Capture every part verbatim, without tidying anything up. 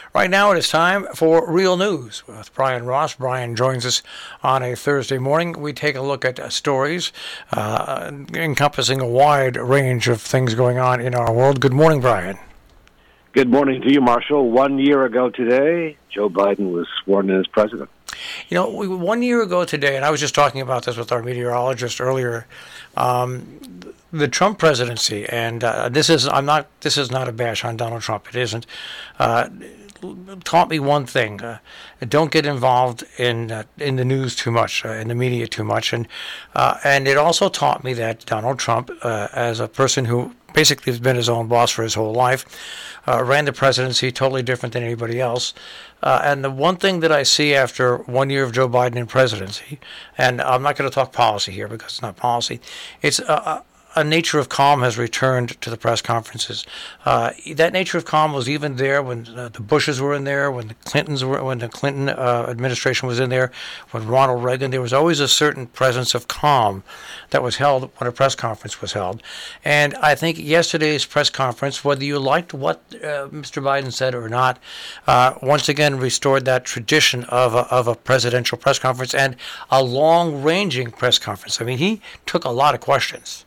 Right now it is time for Real News with Brian Ross. Brian joins us on a Thursday morning. We take a look at uh, stories uh, encompassing a wide range of things going on in our world. Good morning, Brian. Good morning to you, Marshall. One year ago today, Joe Biden was sworn in as president. You know, we, one year ago today, and I was just talking about this with our meteorologist earlier, um, the Trump presidency, and uh, this is I'm not this is not a bash on Donald Trump. It isn't. Uh, taught me one thing: uh, don't get involved in uh, in the news too much, uh, in the media too much, and uh, and it also taught me that Donald Trump, uh, as a person who basically has been his own boss for his whole life, uh, ran the presidency totally different than anybody else. Uh, and the one thing that I see after one year of Joe Biden in presidency, and I'm not going to talk policy here because it's not policy, it's a, a nature of calm has returned to the press conferences. Uh, that nature of calm was even there when uh, the Bushes were in there, when the Clintons were, when the Clinton uh, administration was in there, when Ronald Reagan. There was always a certain presence of calm that was held when a press conference was held. And I think yesterday's press conference, whether you liked what uh, Mister Biden said or not, uh, once again restored that tradition of a, of a presidential press conference and a long-ranging press conference. I mean, he took a lot of questions.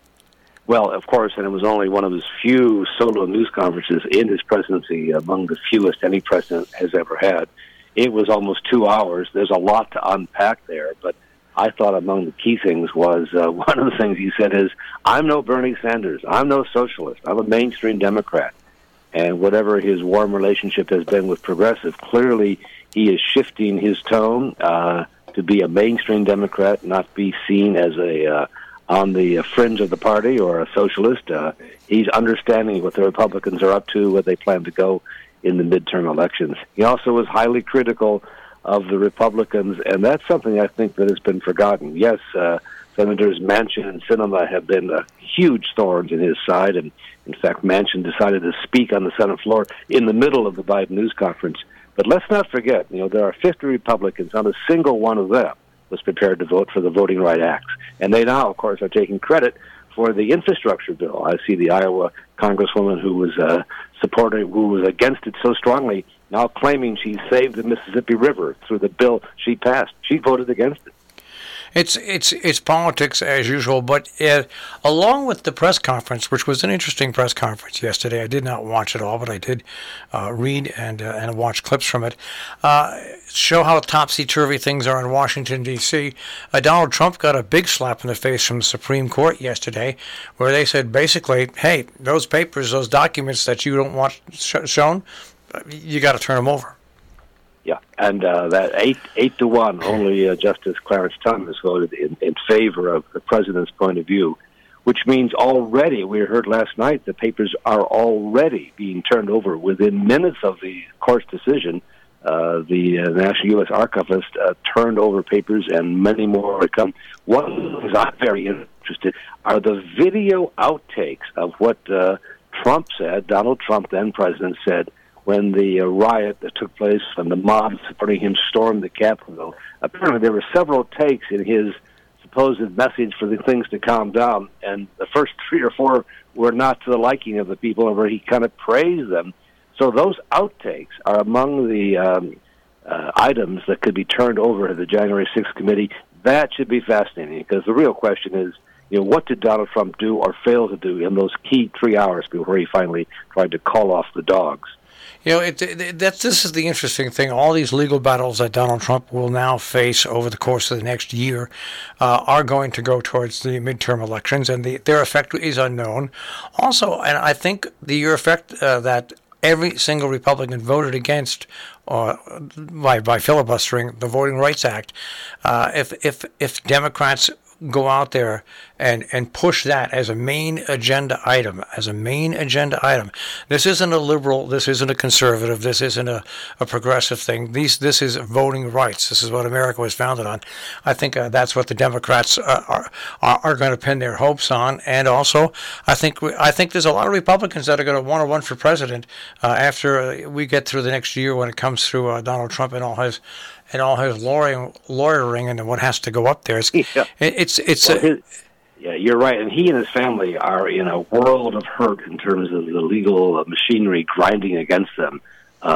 Well, of course, and it was only one of his few solo news conferences in his presidency, among the fewest any president has ever had. It was almost two hours. There's a lot to unpack there, but I thought among the key things was uh, one of the things he said is, I'm no Bernie Sanders. I'm no socialist. I'm a mainstream Democrat. And whatever his warm relationship has been with progressive, clearly he is shifting his tone uh, to be a mainstream Democrat, not be seen as a uh, on the fringe of the party or a socialist. Uh, he's understanding what the Republicans are up to, where they plan to go in the midterm elections. He also was highly critical of the Republicans, and that's something I think that has been forgotten. Yes, uh, Senators Manchin and Sinema have been uh, huge thorns in his side, and in fact, Manchin decided to speak on the Senate floor in the middle of the Biden news conference. But let's not forget, you know, there are fifty Republicans, not a single one of them was prepared to vote for the Voting Rights Act. And they now, of course, are taking credit for the infrastructure bill. I see the Iowa congresswoman who was uh, supporting, who was against it so strongly, now claiming she saved the Mississippi River through the bill she passed. She voted against it. It's it's it's politics as usual, but uh, along with the press conference, which was an interesting press conference yesterday, I did not watch it all, but I did uh, read and uh, and watch clips from it. Uh, show how topsy-turvy things are in Washington, D C Uh, Donald Trump got a big slap in the face from the Supreme Court yesterday, where they said basically, hey, those papers, those documents that you don't want sh- shown, you got to turn them over. Yeah, and uh, that eight eight to one, only uh, Justice Clarence Thomas voted in, in favor of the president's point of view, which means already, we heard last night, the papers are already being turned over within minutes of the court's decision. Uh, the uh, National U S Archivist uh, turned over papers, and many more will come. One of the things I'm very interested are the video outtakes of what uh, Trump said, Donald Trump, then president, said, when the uh, riot that took place and the mob supporting him stormed the Capitol. Apparently there were several takes in his supposed message for the things to calm down, and the first three or four were not to the liking of the people, where he kind of praised them. So those outtakes are among the um, uh, items that could be turned over to the January sixth committee. That should be fascinating, because the real question is, you know, what did Donald Trump do or fail to do in those key three hours before he finally tried to call off the dogs? You know, it, it, that's, this is the interesting thing. All these legal battles that Donald Trump will now face over the course of the next year uh, are going to go towards the midterm elections, and the, their effect is unknown. Also, and I think the effect uh, that every single Republican voted against uh, by, by filibustering the Voting Rights Act, uh, if if if Democrats go out there and, and push that as a main agenda item, as a main agenda item. This isn't a liberal, this isn't a conservative, this isn't a, a progressive thing. These, this is voting rights. This is what America was founded on. I think uh, that's what the Democrats uh, are, are are going to pin their hopes on. And also, I think we, I think there's a lot of Republicans that are going to want to run for president uh, after we get through the next year when it comes through uh, Donald Trump and all his and all his lawyering, lawyering and what has to go up there. It's yeah. it's it's. Well, a, his, yeah, you're right. And he and his family are in a world of hurt in terms of the legal machinery grinding against them. Uh,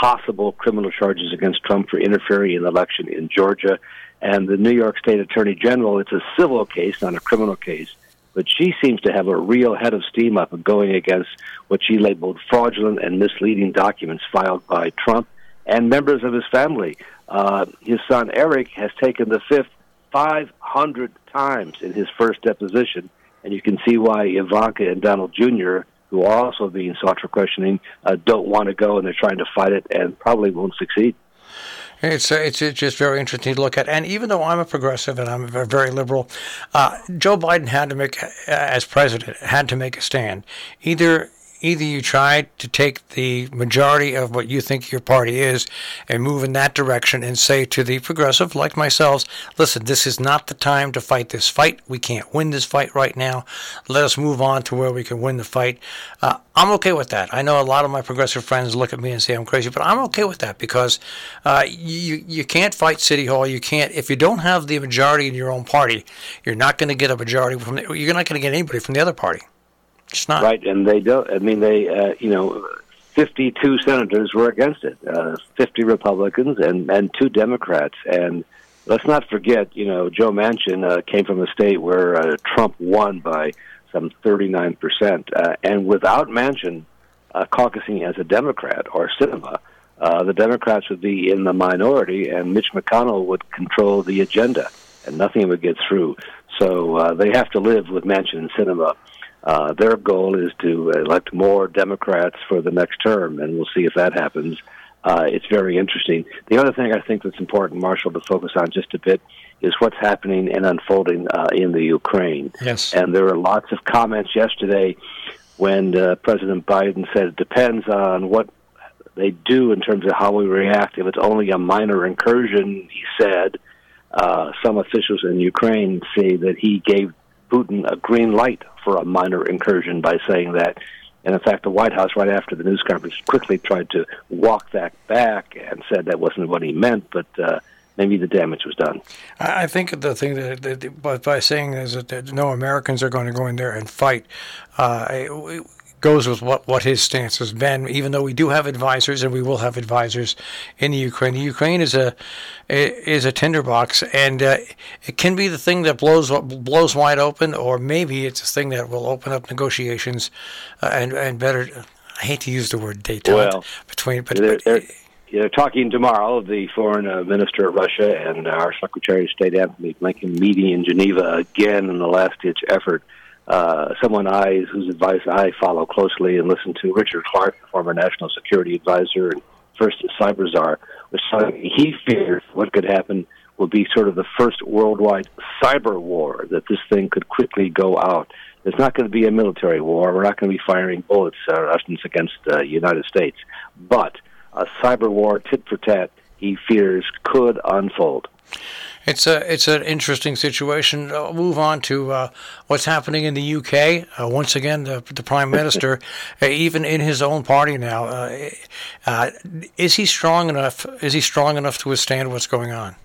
possible criminal charges against Trump for interfering in the election in Georgia. And the New York State Attorney General, it's a civil case, not a criminal case, but she seems to have a real head of steam up going against what she labeled fraudulent and misleading documents filed by Trump and members of his family. Uh, his son, Eric, has taken the fifth five hundred times in his first deposition, and you can see why Ivanka and Donald Junior, who are also being sought for questioning, uh, don't want to go, and they're trying to fight it and probably won't succeed. It's, uh, it's it's just very interesting to look at. And even though I'm a progressive and I'm a very liberal, uh, Joe Biden had to make, uh, as president, had to make a stand. Either either you try to take the majority of what you think your party is and move in that direction and say to the progressive, like myself, listen, this is not the time to fight this fight. We can't win this fight right now. Let us move on to where we can win the fight. Uh, I'm okay with that. I know a lot of my progressive friends look at me and say I'm crazy, but I'm okay with that because uh, you you can't fight City Hall. You can't, if you don't have the majority in your own party, you're not going to get a majority from the, you're not going to get anybody from the other party. It's not. Right, and they don't, I mean, they, uh, you know, fifty-two senators were against it, uh, fifty Republicans and, and two Democrats. And let's not forget, you know, Joe Manchin uh, came from a state where uh, Trump won by some thirty-nine percent. Uh, and without Manchin uh, caucusing as a Democrat or Sinema, uh, the Democrats would be in the minority and Mitch McConnell would control the agenda and nothing would get through. So uh, they have to live with Manchin and Sinema. Uh, their goal is to elect more Democrats for the next term, and we'll see if that happens. Uh, it's very interesting. The other thing I think that's important, Marshall, to focus on just a bit is what's happening and unfolding uh, in the Ukraine. Yes. And there were lots of comments yesterday when uh, President Biden said it depends on what they do in terms of how we react. If it's only a minor incursion, he said, uh, some officials in Ukraine say that he gave Putin a green light for a minor incursion by saying that. And in fact, the White House, right after the news conference, quickly tried to walk that back and said that wasn't what he meant, but uh, maybe the damage was done. I think the thing that, that by, by saying is that, that no Americans are going to go in there and fight, uh, it goes with what, what his stance has been, even though we do have advisors and we will have advisors in the Ukraine. The Ukraine is a is a tinderbox, and uh, it can be the thing that blows blows wide open, or maybe it's a thing that will open up negotiations uh, and and better. I hate to use the word détente well, between, but, they're, but they're, they're talking tomorrow. The foreign uh, minister of Russia and our Secretary of State Antony Blinken meeting in Geneva again in the last-ditch effort. Uh, someone I whose advice I follow closely and listen to, Richard Clark, former national security advisor and first cyber czar, was telling me he fears what could happen will be sort of the first worldwide cyber war, that this thing could quickly go out. It's not going to be a military war. We're not going to be firing bullets uh, Russians against the uh, United States. But a cyber war, tit for tat, he fears could unfold. It's a it's an interesting situation. I'll move on to uh, what's happening in the U K. Uh, once again, the, the Prime Minister, uh, even in his own party now, uh, uh, is he strong enough? Is he strong enough to withstand what's going on?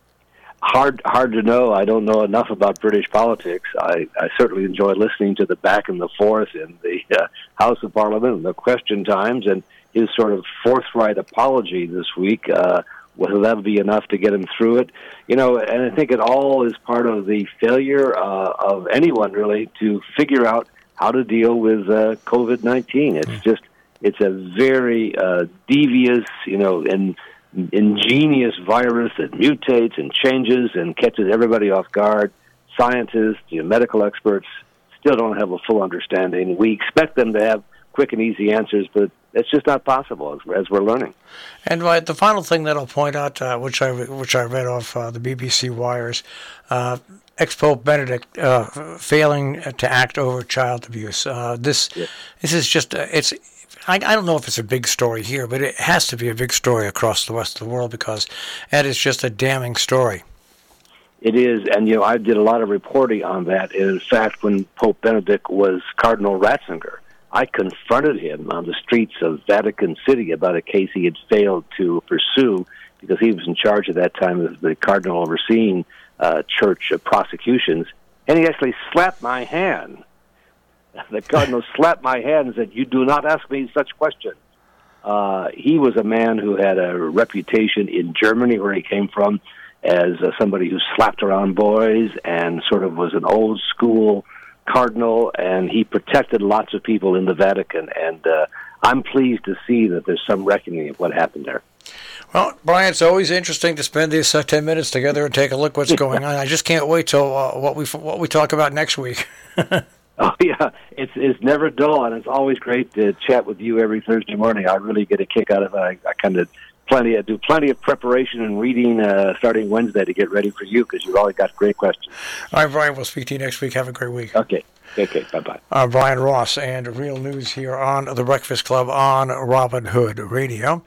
Hard hard to know. I don't know enough about British politics. I, I certainly enjoy listening to the back and the forth in the uh, House of Parliament and the question times, and his sort of forthright apology this week. Uh, Whether that'll be enough to get him through it, you know, and I think it all is part of the failure uh, of anyone really to figure out how to deal with uh, COVID nineteen. It's just, it's a very uh, devious, you know, and ingenious virus that mutates and changes and catches everybody off guard. Scientists, you know, medical experts still don't have a full understanding. We expect them to have quick and easy answers, but it's just not possible as, as we're learning. And right, the final thing that I'll point out, uh, which I which I read off uh, the B B C wires, uh, ex-Pope Benedict uh, failing to act over child abuse. Uh, this yeah. this is just uh, it's. I, I don't know if it's a big story here, but it has to be a big story across the rest of the world because that is just a damning story. It is, and you know, I did a lot of reporting on that. In fact, when Pope Benedict was Cardinal Ratzinger, I confronted him on the streets of Vatican City about a case he had failed to pursue because he was in charge at that time of the cardinal overseeing uh, church uh, prosecutions, and he actually slapped my hand. The cardinal slapped my hand and said, "You do not ask me such questions." Uh, he was a man who had a reputation in Germany, where he came from, as uh, somebody who slapped around boys and sort of was an old school cardinal, and he protected lots of people in the Vatican. And uh, I'm pleased to see that there's some reckoning of what happened there. Well, Brian, it's always interesting to spend these uh, ten minutes together and take a look what's going on. I just can't wait till uh, what we what we talk about next week. Oh yeah, it's it's never dull, and it's always great to chat with you every Thursday morning. I really get a kick out of it. I, I kind of plenty of, do plenty of preparation and reading uh, starting Wednesday to get ready for you, because you've always got great questions. All right, Brian, we'll speak to you next week. Have a great week. Okay. Okay, bye-bye. Uh, Brian Ross and Real News here on The Breakfast Club on Robin Hood Radio.